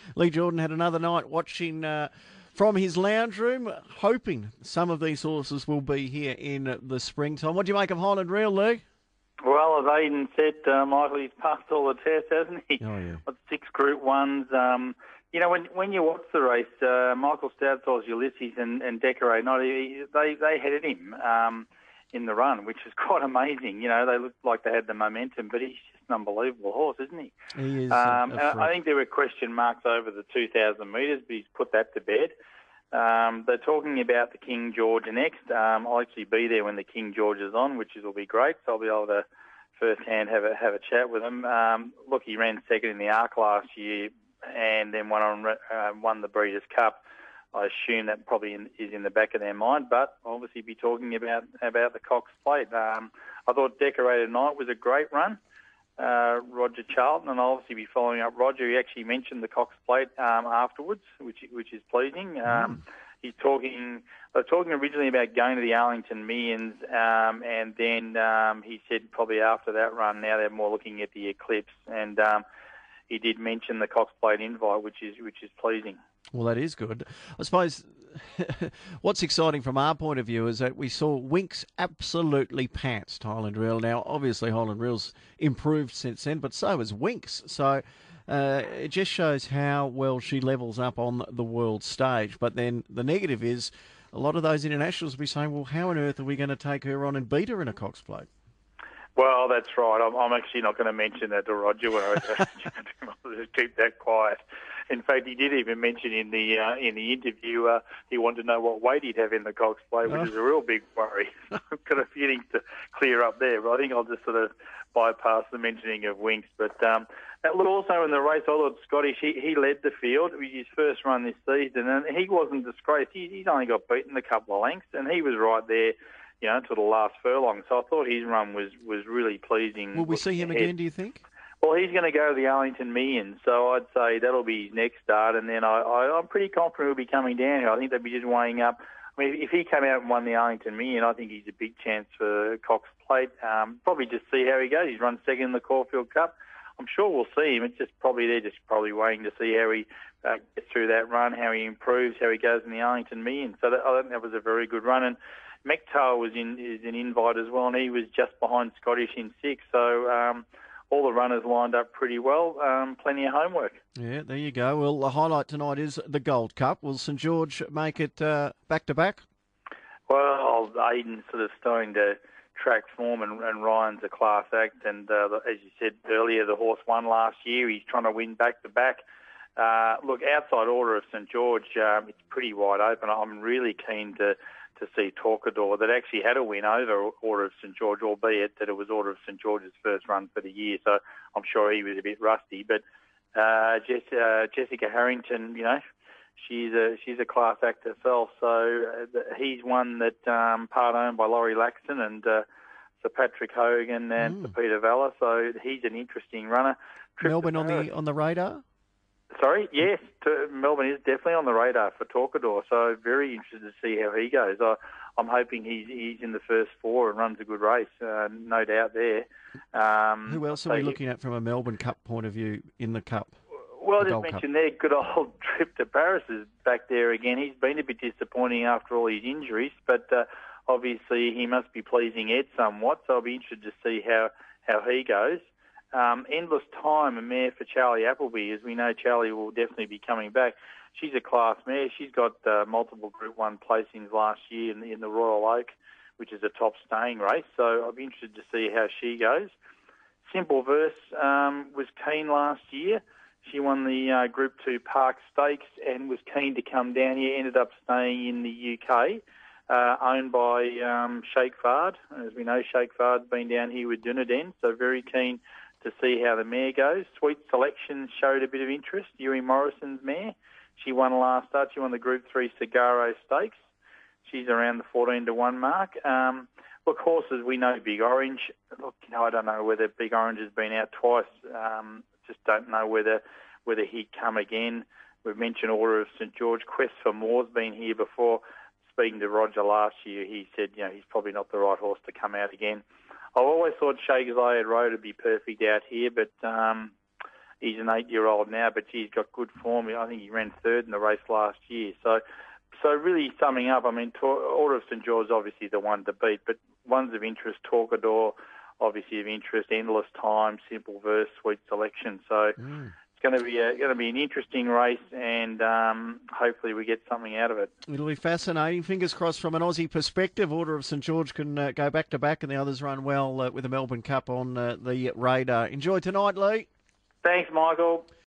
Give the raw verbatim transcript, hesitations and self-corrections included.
Lee Jordan had another night watching uh, from his lounge room, hoping some of these horses will be here in the springtime. What do you make of Highland Real, Lee? Well, as Aidan said, uh, Michael, he's passed all the tests, hasn't he? Oh, yeah. Got six Group Ones. Um, you know, when when you watch the race, uh, Michael Stoudsal's Ulysses and, and Decorate, not he, they they headed him um, in the run, which is quite amazing. You know, they looked like they had the momentum, but he's just an unbelievable horse, isn't he? He is. Um, a, and a I think there were question marks over the two thousand metres, but he's put that to bed. Um, they're talking about the King George next. Um, I'll actually be there when the King George is on, which will be great. So I'll be able to firsthand have a have a chat with him. Um, look, he ran second in the Arc last year, and then won on uh, won the Breeders' Cup. I assume that probably in, is in the back of their mind, but obviously be talking about about the Cox Plate. Um, I thought Decorated Night was a great run. Uh, Roger Charlton, and I'll obviously be following up Roger. He actually mentioned the Cox Plate um, afterwards, which which is pleasing. Um, mm. He's talking. They were talking originally about going to the Arlington Millions, um, and then um, he said probably after that run, now they're more looking at the Eclipse, and um, he did mention the Cox Plate invite, which is which is pleasing. Well, that is good. I suppose what's exciting from our point of view is that we saw Winx absolutely pantsed Highland Real. Now, obviously, Highland Real's improved since then, but so has Winx. So uh, it just shows how well she levels up on the world stage. But then the negative is a lot of those internationals will be saying, well, how on earth are we going to take her on and beat her in a Cox Plate? Well, that's right. I'm, I'm actually not going to mention that to Roger when I just keep that quiet. In fact, he did even mention in the uh, in the interview uh, he wanted to know what weight he'd have in the Cox Plate, which oh. is a real big worry. I've got a few things to clear up there, but I think I'll just sort of bypass the mentioning of Winx. But um, that look, also in the race, I thought Scottish, he, he led the field. It was his first run this season, and he wasn't disgraced. He, he's only got beaten a couple of lengths, and he was right there, you know, to the last furlong. So I thought his run was, was really pleasing. Will we see him ahead. again, do you think? Well, he's going to go to the Arlington Millions, so I'd say that'll be his next start, and then I, I, I'm pretty confident he'll be coming down here. I think they'll be just weighing up. I mean, if he came out and won the Arlington Million, I think he's a big chance for Cox Plate. Um, probably just see how he goes. He's run second in the Caulfield Cup. I'm sure we'll see him. It's just probably they're just probably waiting to see how he uh, gets through that run, how he improves, how he goes in the Arlington Million. So that, I think that was a very good run. And Mektar was in is an invite as well, and he was just behind Scottish in six. So um, all the runners lined up pretty well. Um, plenty of homework. Yeah, there you go. Well, the highlight tonight is the Gold Cup. Will St George make it uh, back to back? Well, Aidan's sort of starting to track form, and, and Ryan's a class act. And uh, as you said earlier, the horse won last year. He's trying to win back to back. Uh, look, outside order of St George, um, it's pretty wide open. I'm really keen to. to see Torquedor that actually had a win over Order of St George, albeit that it was Order of St George's first run for the year, so I'm sure he was a bit rusty. But uh, Jess, uh, Jessica Harrington, you know, she's a she's a class act herself, so uh, he's one that um, part owned by Laurie Laxton and uh, Sir Patrick Hogan and mm. Sir Peter Valla, so he's an interesting runner. Trip Melbourne on the on the radar? Sorry, yes, to, Melbourne is definitely on the radar for Torquedor, so very interested to see how he goes. I, I'm hoping he's he's in the first four and runs a good race, uh, no doubt there. Um, Who else are we looking at from a Melbourne Cup point of view in the Cup? Well, the just mentioned there, good old Trip to Paris is back there again. He's been a bit disappointing after all his injuries, but uh, obviously he must be pleasing Ed somewhat, so I'll be interested to see how, how he goes. Um, Endless Time, a mare for Charlie Appleby. As we know, Charlie will definitely be coming back. She's a class mare. She's got uh, multiple Group one placings last year in the, in the Royal Oak, which is a top staying race. So I'll be interested to see how she goes. Simple Verse um, was keen last year. She won the uh, Group two Park Stakes and was keen to come down here, ended up staying in the U K, uh, owned by um, Sheikh Fard. As we know, Sheikh Fard's been down here with Dunedin, so very keen to see how the mare goes. Sweet Selection showed a bit of interest. Yuri Morrison's mare. She won last start. She won the Group three Sagaro Stakes. She's around the fourteen to one mark. Um, look, horses, we know Big Orange. Look, you know, I don't know whether Big Orange has been out twice. Um, just don't know whether whether he'd come again. We've mentioned Order of St George. Quest for More's been here before. Speaking to Roger last year, he said, you know, he's probably not the right horse to come out again. I've always thought Shakespeare Road would be perfect out here, but um, he's an eight-year-old now, but he's got good form. I think he ran third in the race last year. So, so really summing up, I mean, Order of St George is obviously the one to beat, but ones of interest, Torquedor, obviously of interest, Endless Time, Simple Verse, Sweet Selection. So mm. it's going to be a, going to be an interesting race, and um, hopefully we get something out of it. It'll be fascinating. Fingers crossed from an Aussie perspective. Order of St George can uh, go back to back, and the others run well uh, with the Melbourne Cup on uh, the radar. Enjoy tonight, Lee. Thanks, Michael.